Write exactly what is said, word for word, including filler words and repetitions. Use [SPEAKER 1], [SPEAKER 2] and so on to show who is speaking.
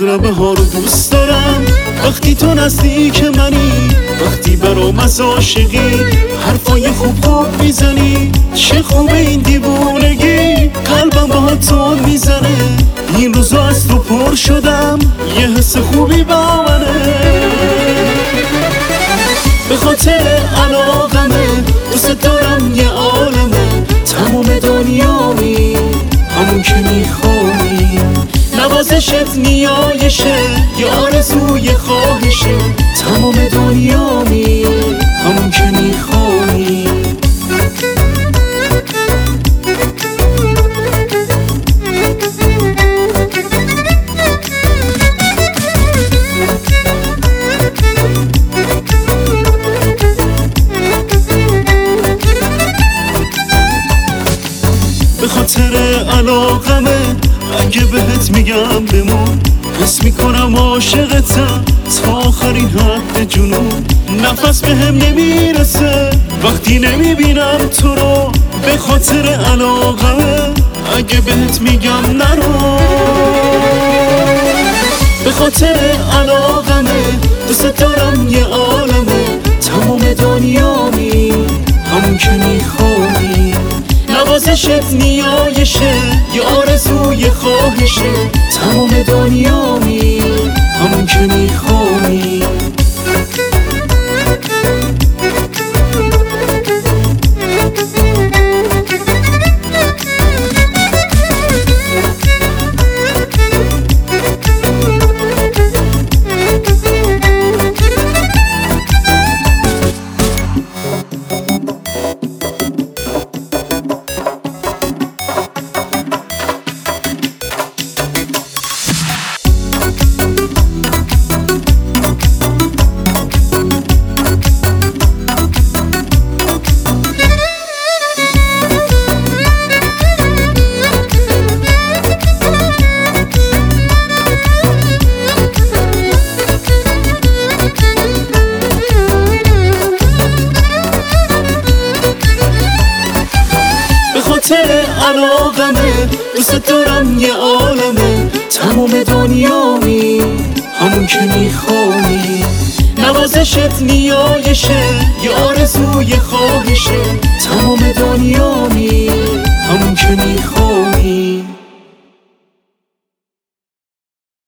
[SPEAKER 1] مغربه ها رو دوست دارم وقتی تو نزدیک منی، وقتی برام از عاشقی حرفای خوب خوب میزنی. چه خوبه این دیوونگی، قلبم با تو میزنه. این روزا از تو پر شدم، یه حس خوبی با منه. به خاطر علاقمه، دوست دارم یه عالمه. تمام دنیامی همون که میخوایی، نوازشت نیایشه، یه آرزوی خواهشه. تمام دنیامی همون که میخوایی. به خاطر علاقمه، اگه بهت میگم بمون، حس میکنم عاشقتم تا آخرین حد جنون. نفس بهم نمیرسه وقتی نمیبینم تو رو. به خاطر علاقمه، اگه بهت میگم نرو. به خاطر علاقمه، دوست دارم یه عالمه. تمام دنیامی همون که میخوایی، نوازشت نیایشه، یه آرزوی خواهشه. تمام دنیامی همون که میخوایی. علاقمه، دوست دارم یه عالمه. تمام دنیامی همون که میخوایی، نوازشت نیایشه، یه آرزوی خواهشه. تمام دنیامی